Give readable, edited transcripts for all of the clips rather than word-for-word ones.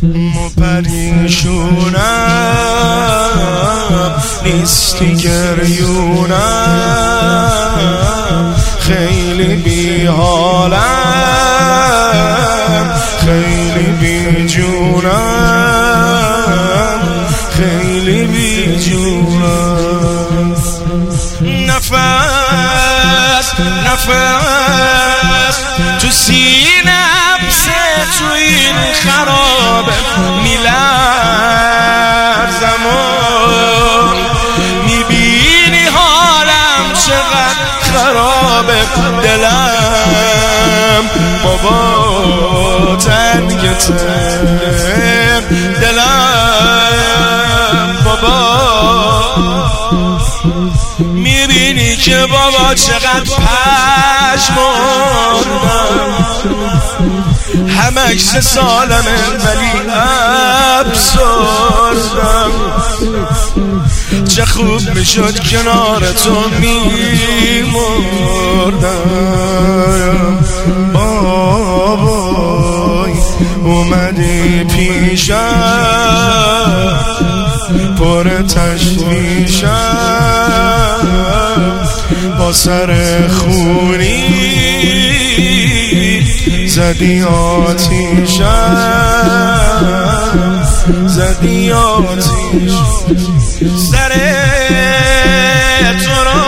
پریشونم نیستی گریونم خیلی بی حالم خیلی بی جونم خیلی بی جونم نفس تو سینم تو این خرابه میلرزم و میبینی حالم چقدر خرابه دلم بابا تنگ دلم بابا میبینی که بابا چقدر پشمردم همه عکس سالمه ولی افسردم چه خوب میشد کنار تو میمردم بابای اومدی پیشم پر تشویشم با سر خونی زدی آتیشم زدی آتیش سر تو رو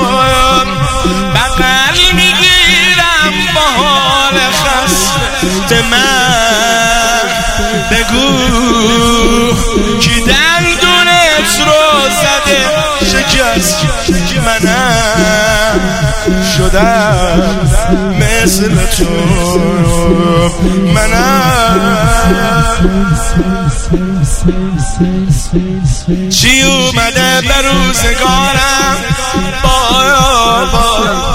بغل میگیرم با حال خسته من بگو کی دندونت رو زده شکست منم شدم مثل تو منم چی اومده به روزگارم بابا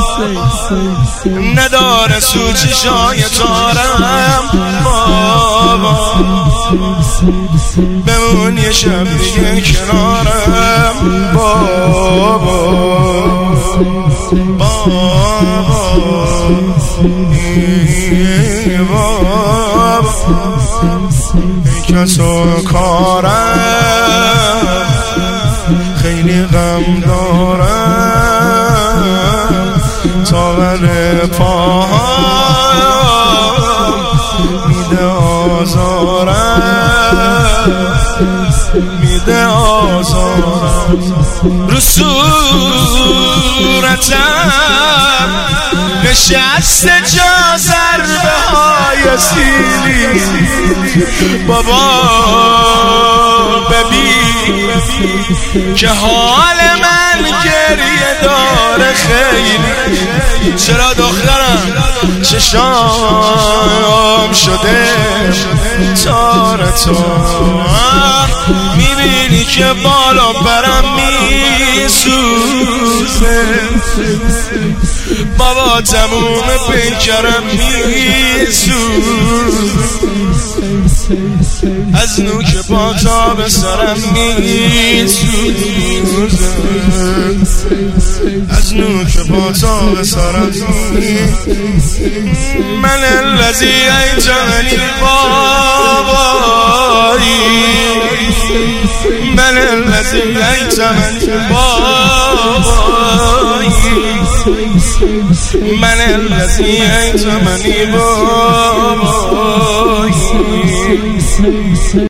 نداره سوچی شای تارم بابا بمون یه شب دیگه کنارم بابا کس و کارم خیلی غم دارم تاور پاهم میده آزارم رو صورتم نشسته جا ضربه های سیلی بابا ببین که حال من گریه داره خیلی چرا دخترم چشام شده تار تو میبینی که بالا برم میسوزه بابا تموم پیکرم میسوزه از نوک پا تا به سرم میسوزه از نوک پا تا به سرم من الذی ایتمنی بابایی من الذی ایتمنی بابایی من الذی ایتمنی بابایی